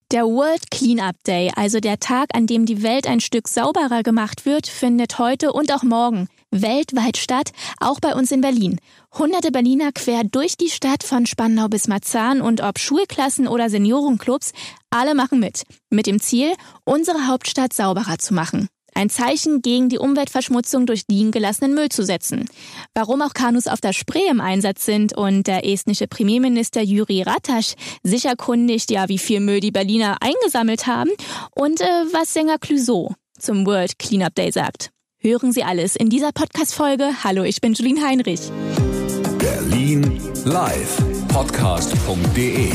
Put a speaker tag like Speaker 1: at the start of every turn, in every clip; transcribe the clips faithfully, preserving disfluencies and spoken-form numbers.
Speaker 1: Der World Cleanup Day, also der Tag, an dem die Welt ein Stück sauberer gemacht wird, findet heute und auch morgen weltweit statt, auch bei uns in Berlin. Hunderte Berliner quer durch die Stadt von Spandau bis Marzahn und ob Schulklassen oder Seniorenclubs, alle machen mit. Mit dem Ziel, unsere Hauptstadt sauberer zu machen. Ein Zeichen gegen die Umweltverschmutzung durch liegen gelassenen Müll zu setzen. Warum auch Kanus auf der Spree im Einsatz sind und der estnische Premierminister Jüri Ratas sich erkundigt, ja, wie viel Müll die Berliner eingesammelt haben und äh, was Sänger Clouseau zum World Cleanup Day sagt. Hören Sie alles in dieser Podcast-Folge. Hallo, ich bin Julien Heinrich.
Speaker 2: Berlin live podcast punkt de.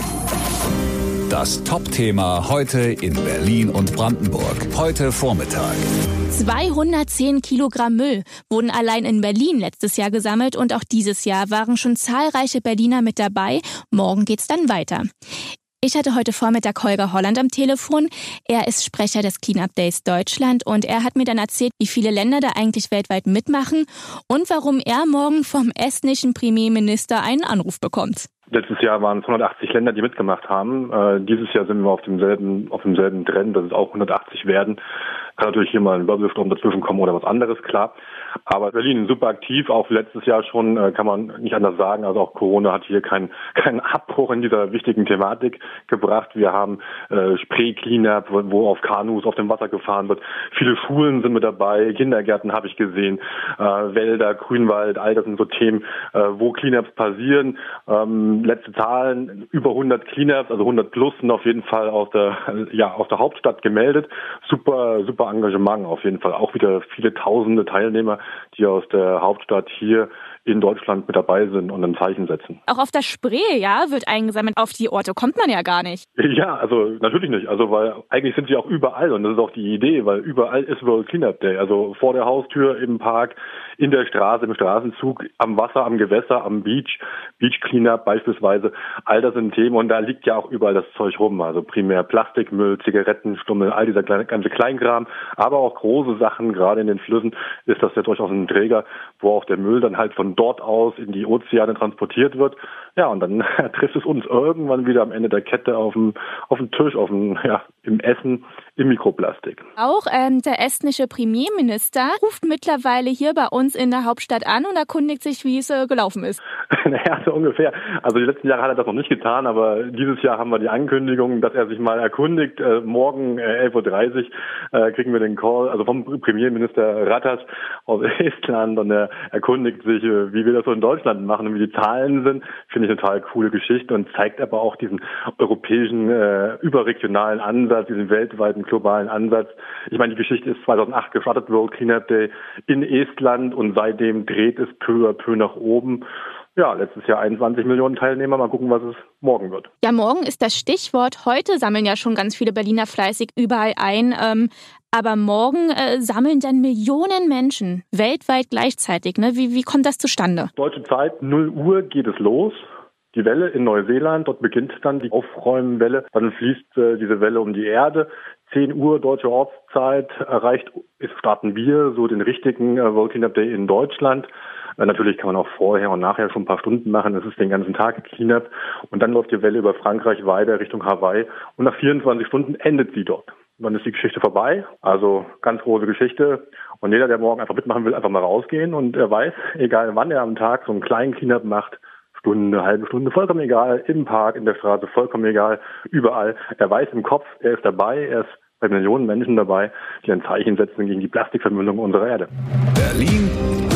Speaker 2: Das Top-Thema heute in Berlin und Brandenburg. Heute Vormittag.
Speaker 1: zweihundertzehn Kilogramm Müll wurden allein in Berlin letztes Jahr gesammelt und auch dieses Jahr waren schon zahlreiche Berliner mit dabei. Morgen geht's dann weiter. Ich hatte heute Vormittag Holger Holland am Telefon. Er ist Sprecher des Cleanup Days Deutschland und er hat mir dann erzählt, wie viele Länder da eigentlich weltweit mitmachen und warum er morgen vom estnischen Premierminister einen Anruf bekommt.
Speaker 3: Letztes Jahr waren es hundertachtzig Länder, die mitgemacht haben. Äh, dieses Jahr sind wir auf demselben, auf demselben Trend, dass es auch hundertachtzig werden. Kann natürlich hier mal ein Wirbelsturm dazwischen kommen oder was anderes, klar. Aber Berlin ist super aktiv, auch letztes Jahr schon, äh, kann man nicht anders sagen. Also auch Corona hat hier keinen keinen Abbruch in dieser wichtigen Thematik gebracht. Wir haben äh, Spree-Cleanup, wo, wo auf Kanus auf dem Wasser gefahren wird. Viele Schulen sind mit dabei, Kindergärten habe ich gesehen, äh, Wälder, Grünwald, all das sind so Themen, äh, wo Cleanups passieren. Ähm, Letzte Zahlen, über hundert Cleanups, also hundert plus sind auf jeden Fall aus der, ja, aus der Hauptstadt gemeldet. Super, super Engagement auf jeden Fall. Auch wieder viele tausende Teilnehmer, die aus der Hauptstadt hier in Deutschland mit dabei sind und ein Zeichen setzen.
Speaker 1: Auch auf der Spree, ja, wird eingesammelt. Auf die Orte kommt man ja gar nicht.
Speaker 3: Ja, also natürlich nicht. Also weil eigentlich sind sie auch überall und das ist auch die Idee, weil überall ist World Cleanup Day. Also vor der Haustür, im Park, in der Straße, im Straßenzug, am Wasser, am Gewässer, am Beach, Beach Cleanup beispielsweise. All das sind Themen und da liegt ja auch überall das Zeug rum. Also primär Plastikmüll, Zigarettenstummel, all dieser kleine, ganze Kleinkram, aber auch große Sachen, gerade in den Flüssen ist das ja durchaus ein Träger, wo auch der Müll dann halt von dort aus in die Ozeane transportiert wird. Ja, und dann trifft es uns irgendwann wieder am Ende der Kette auf dem, auf dem Tisch, auf dem, ja, im Essen, im Mikroplastik.
Speaker 1: Auch ähm, der estnische Premierminister ruft mittlerweile hier bei uns in der Hauptstadt an und erkundigt sich, wie es äh, gelaufen ist.
Speaker 3: Naja, so ungefähr. Also die letzten Jahre hat er das noch nicht getan, aber dieses Jahr haben wir die Ankündigung, dass er sich mal erkundigt. Äh, morgen äh, elf Uhr dreißig äh, kriegen wir den Call, also vom Premierminister Ratas aus Estland und er erkundigt sich, äh, wie wir das so in Deutschland machen und wie die Zahlen sind. Finde ich eine total coole Geschichte und zeigt aber auch diesen europäischen, äh, überregionalen Ansatz, diesen weltweiten, globalen Ansatz. Ich meine, die Geschichte ist zweitausendacht gestartet, World Cleanup Day in Estland und seitdem dreht es peu à peu nach oben. Ja, letztes Jahr einundzwanzig Millionen Teilnehmer. Mal gucken, was es morgen wird.
Speaker 1: Ja, morgen ist das Stichwort. Heute sammeln ja schon ganz viele Berliner fleißig überall ein. Ähm, aber morgen äh, sammeln dann Millionen Menschen weltweit gleichzeitig. Ne? Wie, wie kommt das zustande?
Speaker 3: Deutsche Zeit, null Uhr geht es los. Die Welle in Neuseeland, dort beginnt dann die Aufräumwelle. Dann fließt äh, diese Welle um die Erde. zehn Uhr deutsche Ortszeit erreicht, starten wir so den richtigen äh, World Cleanup Day in Deutschland. Äh, natürlich kann man auch vorher und nachher schon ein paar Stunden machen. Das ist den ganzen Tag Cleanup. Und dann läuft die Welle über Frankreich weiter Richtung Hawaii. Und nach vierundzwanzig Stunden endet sie dort. Dann ist die Geschichte vorbei. Also ganz große Geschichte. Und jeder, der morgen einfach mitmachen will, einfach mal rausgehen. Und er weiß, egal wann er am Tag so einen kleinen Cleanup macht, Stunde, halbe Stunde, vollkommen egal, im Park, in der Straße, vollkommen egal, überall. Er weiß im Kopf, er ist dabei, er ist bei Millionen Menschen dabei, die ein Zeichen setzen gegen die Plastikvermüllung unserer Erde.
Speaker 2: Berlin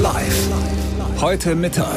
Speaker 2: live. Heute Mittag.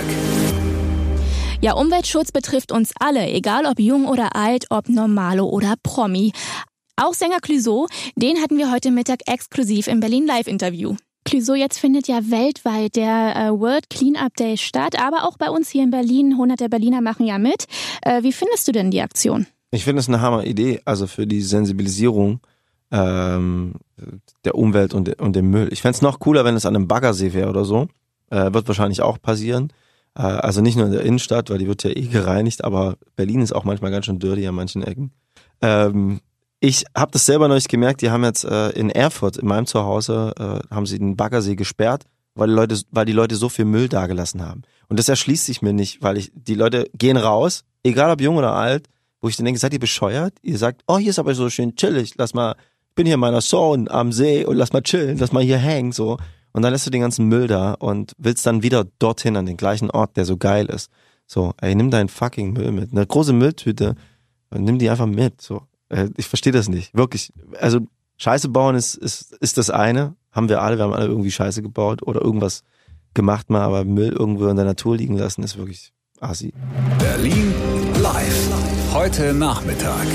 Speaker 1: Ja, Umweltschutz betrifft uns alle, egal ob jung oder alt, ob Normalo oder Promi. Auch Sänger Clouseau, den hatten wir heute Mittag exklusiv im Berlin Live-Interview. Clouseau, jetzt findet ja weltweit der äh, World Cleanup Day statt, aber auch bei uns hier in Berlin, hunderte Berliner machen ja mit. Äh, wie findest du denn die Aktion?
Speaker 4: Ich finde es eine Hammer-Idee, also für die Sensibilisierung ähm, der Umwelt und, und dem Müll. Ich fände es noch cooler, wenn es an einem Baggersee wäre oder so. Äh, wird wahrscheinlich auch passieren. Äh, also nicht nur in der Innenstadt, weil die wird ja eh gereinigt, aber Berlin ist auch manchmal ganz schön dirty an manchen Ecken. Ähm, Ich habe das selber noch nicht gemerkt, die haben jetzt äh, in Erfurt, in meinem Zuhause, äh, haben sie den Baggersee gesperrt, weil die Leute, weil die Leute so viel Müll dagelassen haben. Und das erschließt sich mir nicht, weil ich, die Leute gehen raus, egal ob jung oder alt, wo ich dann denke, seid ihr bescheuert? Ihr sagt, oh, hier ist aber so schön chillig, lass mal, ich bin hier in meiner Zone am See und lass mal chillen, lass mal hier hängen, so. Und dann lässt du den ganzen Müll da und willst dann wieder dorthin an den gleichen Ort, der so geil ist. So, ey, nimm deinen fucking Müll mit. Eine große Mülltüte und nimm die einfach mit. So, ich verstehe das nicht. Wirklich. Also Scheiße bauen ist, ist, ist das eine. Haben wir alle. Wir haben alle irgendwie Scheiße gebaut oder irgendwas gemacht mal, aber Müll irgendwo in der Natur liegen lassen ist wirklich assi.
Speaker 2: Berlin live. Heute Nachmittag.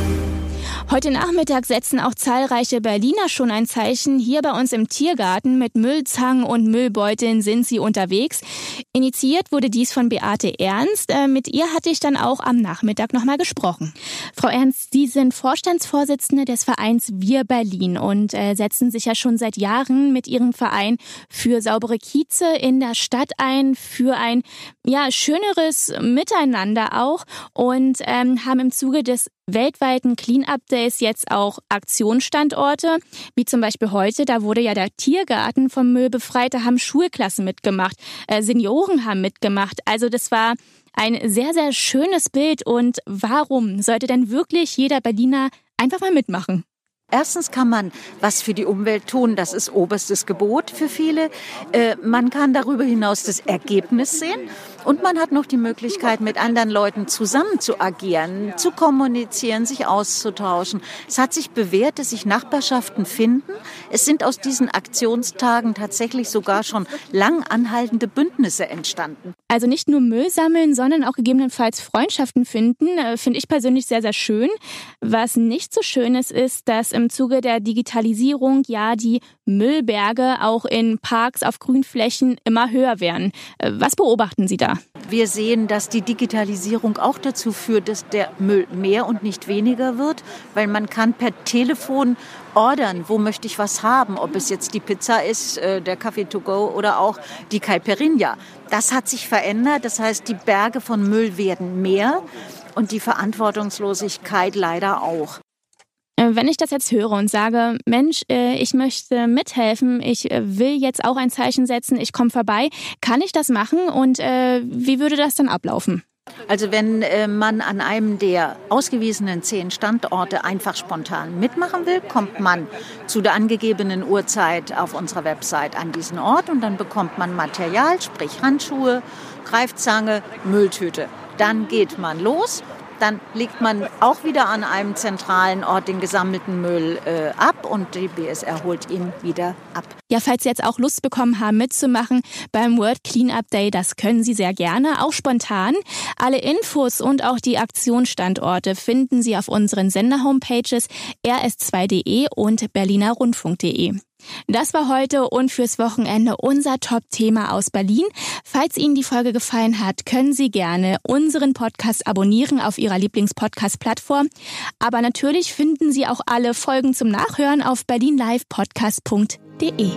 Speaker 1: Heute Nachmittag setzen auch zahlreiche Berliner schon ein Zeichen. Hier bei uns im Tiergarten mit Müllzangen und Müllbeuteln sind sie unterwegs. Initiiert wurde dies von Beate Ernst. Mit ihr hatte ich dann auch am Nachmittag nochmal gesprochen. Frau Ernst, Sie sind Vorstandsvorsitzende des Vereins Wir Berlin und äh, setzen sich ja schon seit Jahren mit Ihrem Verein für saubere Kieze in der Stadt ein, für ein ja schöneres Miteinander auch und ähm, haben im Zuge des weltweiten Clean-Up Days jetzt auch Aktionsstandorte, wie zum Beispiel heute, da wurde ja der Tiergarten vom Müll befreit, da haben Schulklassen mitgemacht, äh, Senioren haben mitgemacht, also das war ein sehr, sehr schönes Bild und warum sollte denn wirklich jeder Berliner einfach mal mitmachen?
Speaker 5: Erstens kann man was für die Umwelt tun, das ist oberstes Gebot für viele. Äh, man kann darüber hinaus das Ergebnis sehen und man hat noch die Möglichkeit, mit anderen Leuten zusammen zu agieren, zu kommunizieren, sich auszutauschen. Es hat sich bewährt, dass sich Nachbarschaften finden. Es sind aus diesen Aktionstagen tatsächlich sogar schon lang anhaltende Bündnisse entstanden.
Speaker 1: Also nicht nur Müll sammeln, sondern auch gegebenenfalls Freundschaften finden, äh, finde ich persönlich sehr, sehr schön. Was nicht so schön ist, ist, dass im Zuge der Digitalisierung ja die Müllberge auch in Parks auf Grünflächen immer höher werden. Äh, was beobachten Sie da?
Speaker 5: Wir sehen, dass die Digitalisierung auch dazu führt, dass der Müll mehr und nicht weniger wird, weil man kann per Telefon ordern, wo möchte ich was haben, ob es jetzt die Pizza ist, der Kaffee to go oder auch die Caipirinha. Das hat sich verändert, das heißt, die Berge von Müll werden mehr und die Verantwortungslosigkeit leider auch.
Speaker 1: Wenn ich das jetzt höre und sage, Mensch, ich möchte mithelfen, ich will jetzt auch ein Zeichen setzen, ich komme vorbei, kann ich das machen und äh, wie würde das dann ablaufen?
Speaker 5: Also wenn äh, man an einem der ausgewiesenen zehn Standorte einfach spontan mitmachen will, kommt man zu der angegebenen Uhrzeit auf unserer Website an diesen Ort und dann bekommt man Material, sprich Handschuhe, Greifzange, Mülltüte. Dann geht man los. Dann legt man auch wieder an einem zentralen Ort den gesammelten Müll äh, ab und die B S R holt ihn wieder ab.
Speaker 1: Ja, falls Sie jetzt auch Lust bekommen haben, mitzumachen beim World Clean-Up Day, das können Sie sehr gerne, auch spontan. Alle Infos und auch die Aktionsstandorte finden Sie auf unseren Sender-Homepages r s zwei punkt d e und berliner rundfunk punkt d e. Das war heute und fürs Wochenende unser Top-Thema aus Berlin. Falls Ihnen die Folge gefallen hat, können Sie gerne unseren Podcast abonnieren auf Ihrer Lieblings-Podcast-Plattform. Aber natürlich finden Sie auch alle Folgen zum Nachhören auf berlin live podcast punkt d e.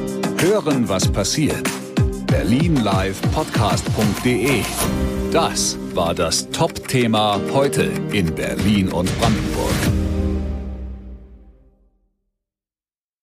Speaker 2: Hören, was passiert. berlin live podcast punkt d e. Das war das Top-Thema heute in Berlin und Brandenburg.